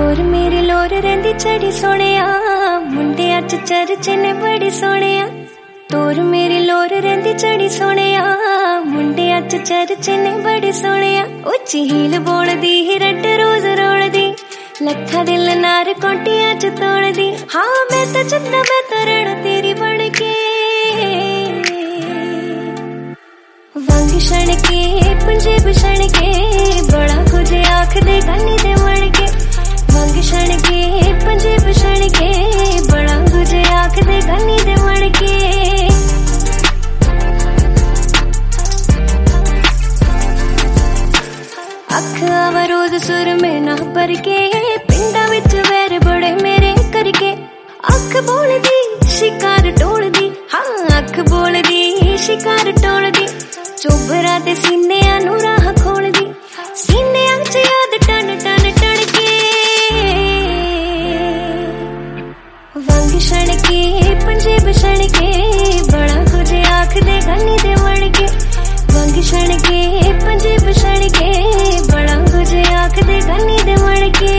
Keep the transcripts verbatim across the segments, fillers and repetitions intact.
तोर मेरी लोर रहिंदी चढ़ी सोहणिया मुंडियां च चर्चे ने बड़ी सोहणिया तोर मेरी लोर रहिंदी चढ़ी सोहणिया मुंडियां च चर्चे ने बड़ी सोहणिया उच्ची हील बोलदी रट रोज रोलदी लखा दिल नार कोटियां च तोड़दी हाँ मैं तो चंदा मैं तो रण तेरी बन के वंग छण के पंजेब छण के बड़ा कुछ आख दे गानी दे मण के वंग छण के पंजेब छण के बड़ा कुछ आख दे गानी दे मण के अख आवा रोज सुर में ना भर के पिंडा विच वैर बड़े मेरे करके अख बोलदी शिकार टोलदी हाँ अख बोलदी शिकार टोलदी चोबरा दे सीनिया नू राह खोलदी सीनिया च याद टन टन टन के वंग छण के पंजेब छण के बड़ा कुछ आख दे गानी दे मण के वंग छण के पंजेब छण के बड़ा कुछ आख दे गानी दे मण के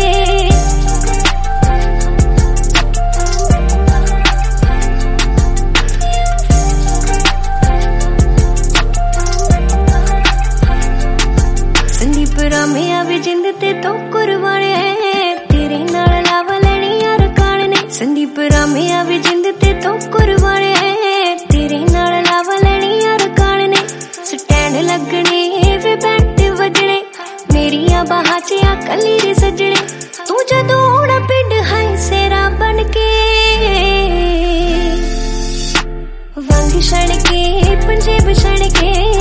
रामिया भी जिंद ते तो कुरवाने तेरे नाल लावा लेनी यार कान ने संदीप रामिया भी जिंद ते तो कुरवाने तेरे नाल लावा लेनी यार कान ने स्टैंड लगने वे बैठ वजने मेरिया बाहां च कली रे सजने तू जदों आउणा पिंड है सेरा बन के वंग छण के पंजेब छण के